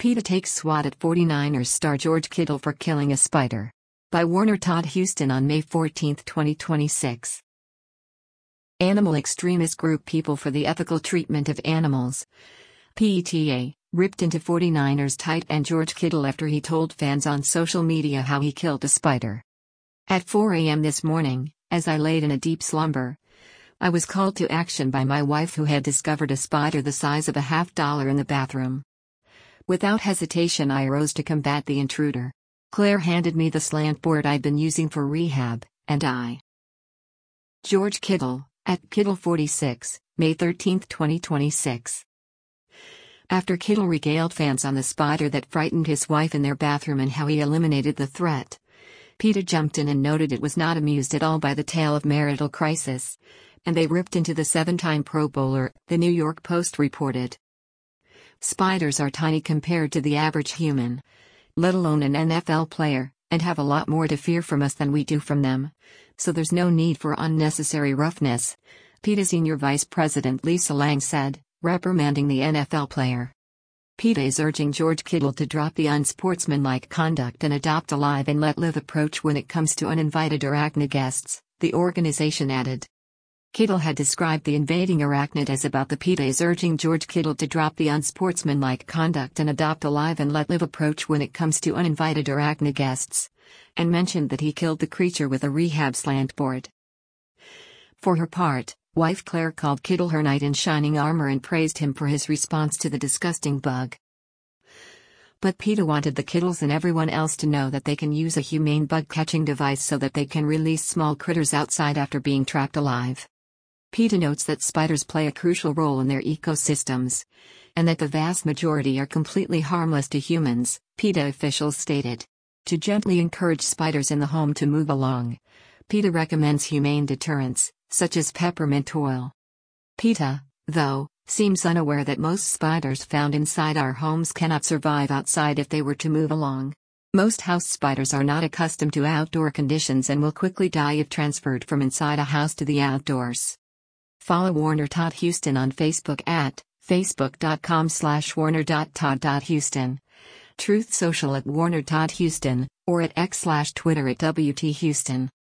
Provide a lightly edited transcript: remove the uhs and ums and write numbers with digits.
PETA takes swat at 49ers star George Kittle for killing a spider. By Warner Todd Huston on May 14, 2026. Animal extremist group People for the Ethical Treatment of Animals, PETA, ripped into 49ers tight end George Kittle after he told fans on social media how he killed a spider. At 4 a.m. this morning, as I laid in a deep slumber, I was called to action by my wife, who had discovered a spider the size of a $50 in the bathroom. Without hesitation, I arose to combat the intruder. Claire handed me the slant board I'd been using for rehab, and I. George Kittle, at Kittle46, May 13, 2026. After Kittle regaled fans on the spider that frightened his wife in their bathroom and how he eliminated the threat, PETA jumped in and noted it was not amused at all by the tale of marital crisis, and they ripped into the 7-time Pro Bowler, the New York Post reported. Spiders are tiny compared to the average human, let alone an NFL player, and have a lot more to fear from us than we do from them, so there's no need for unnecessary roughness, PETA Senior Vice President Lisa Lang said, reprimanding the NFL player. PETA is urging George Kittle to drop the unsportsmanlike conduct and adopt a live and let live approach when it comes to uninvited arachnid guests, the organization added. Kittle had described the invading arachnid as about the PETA is urging George Kittle to drop the unsportsmanlike conduct and adopt a live and let live approach when it comes to uninvited arachnid guests, and mentioned that he killed the creature with a rehab slant board. For her part, wife Claire called Kittle her knight in shining armor and praised him for his response to the disgusting bug. But PETA wanted the Kittles and everyone else to know that they can use a humane bug-catching device so that they can release small critters outside after being trapped alive. PETA notes that spiders play a crucial role in their ecosystems, and that the vast majority are completely harmless to humans, PETA officials stated. To gently encourage spiders in the home to move along, PETA recommends humane deterrents, such as peppermint oil. PETA, though, seems unaware that most spiders found inside our homes cannot survive outside if they were to move along. Most house spiders are not accustomed to outdoor conditions and will quickly die if transferred from inside a house to the outdoors. Follow Warner Todd Huston on Facebook at facebook.com/warner.todd.huston, Truth Social at Warner Todd Huston, or at x/Twitter at WT Huston.